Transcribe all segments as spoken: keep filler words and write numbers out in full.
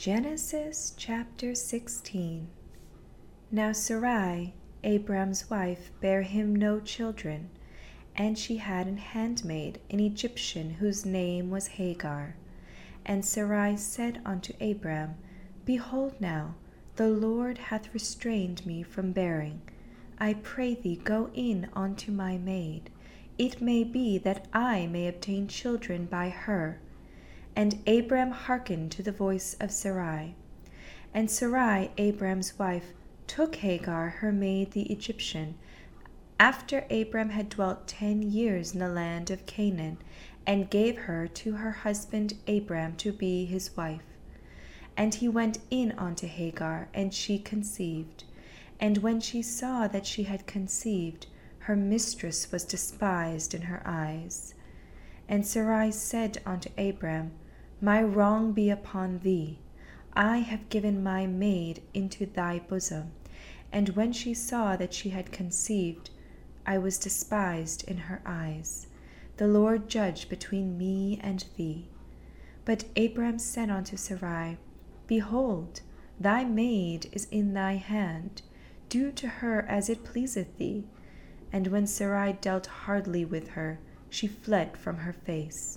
Genesis chapter sixteen. Now Sarai, Abram's wife, bare him no children, and she had an handmaid, an Egyptian, whose name was Hagar. And Sarai said unto Abram, Behold now, the Lord hath restrained me from bearing. I pray thee, go in unto my maid. It may be that I may obtain children by her. And Abram hearkened to the voice of Sarai. And Sarai, Abram's wife, took Hagar, her maid the Egyptian, after Abram had dwelt ten years in the land of Canaan, and gave her to her husband Abram to be his wife. And he went in unto Hagar, and she conceived. And when she saw that she had conceived, her mistress was despised in her eyes. And Sarai said unto Abram, My wrong be upon thee. I have given my maid into thy bosom. And when she saw that she had conceived, I was despised in her eyes. The Lord judge between me and thee. But Abram said unto Sarai, Behold, thy maid is in thy hand. Do to her as it pleaseth thee. And when Sarai dealt hardly with her, she fled from her face.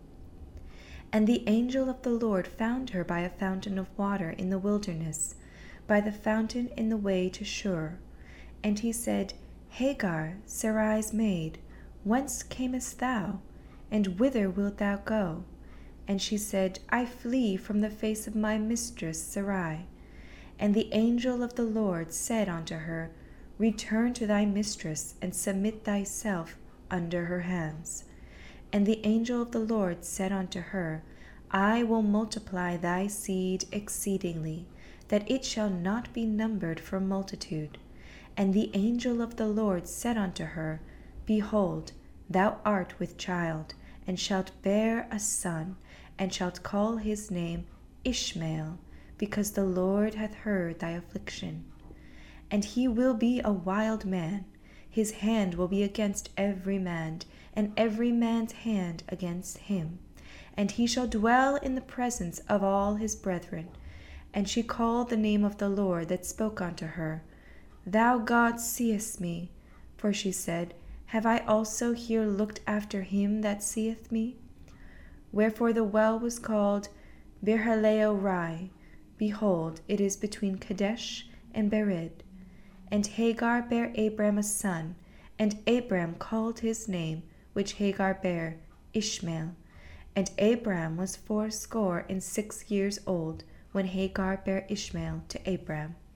And the angel of the Lord found her by a fountain of water in the wilderness, by the fountain in the way to Shur. And he said, Hagar, Sarai's maid, whence camest thou? And whither wilt thou go? And she said, I flee from the face of my mistress Sarai. And the angel of the Lord said unto her, Return to thy mistress, and submit thyself under her hands. And the angel of the Lord said unto her, I will multiply thy seed exceedingly, that it shall not be numbered for multitude. And the angel of the Lord said unto her, Behold, thou art with child, and shalt bear a son, and shalt call his name Ishmael, because the Lord hath heard thy affliction. And he will be a wild man. His hand will be against every man, and every man's hand against him. And he shall dwell in the presence of all his brethren. And she called the name of the Lord that spoke unto her, Thou God seest me. For she said, Have I also here looked after him that seeth me? Wherefore the well was called Beer-halai-roi. Behold, it is between Kadesh and Bered. And Hagar bare Abram a son, and Abram called his name, which Hagar bare, Ishmael. And Abram was fourscore and six years old, when Hagar bare Ishmael to Abram.